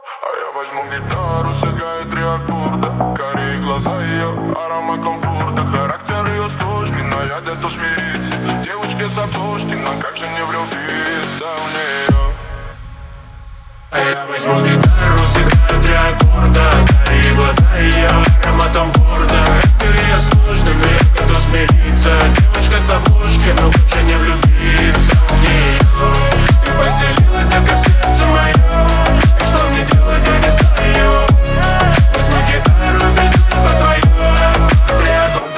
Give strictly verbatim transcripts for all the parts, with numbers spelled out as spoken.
А я возьму гитару, сыграю три аккорда. Карие глаза ее, аромат комфорта. Характер ее сложный, но я готов смириться. Девочка с обложки, но как же не влюбиться в нее? А я возьму гитару, сыграю три аккорда. Карие глаза ее, ароматом Форда. Характер ее сложный, но я готов смириться. Девочка с обложки, но как же не влюбиться в нее? Ты поселилась только в сердце моем. И что мне делать, я не знаю. Возьму гитару, придут по твоем. Три аккорда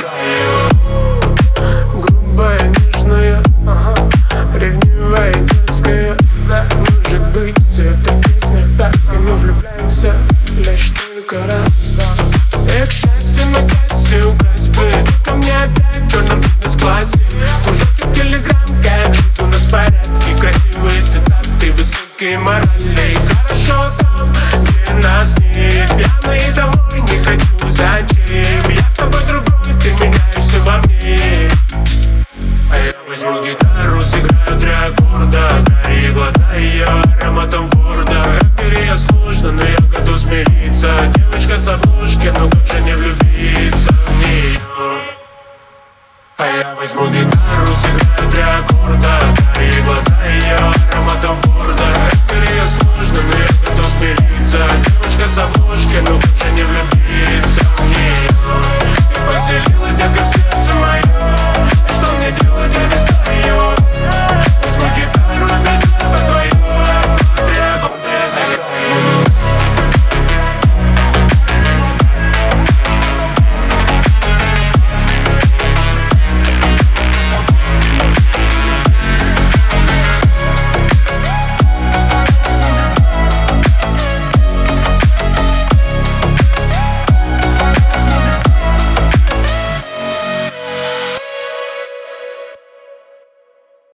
я сыграю. Грубая, нежная, ага. Ревнивая, дерзкая. Да, может быть, все это в песнях так. И мы влюбляемся лишь только раз. И к счастью на кассе украсть бы. Ко мне опять в черном бизнес-классе. Кружок телеграм, как жизнь у нас в порядке. Красивые цитаты, высокие морали. Хорошо там, где нас нет. Пьяный домой не хочу, зачем?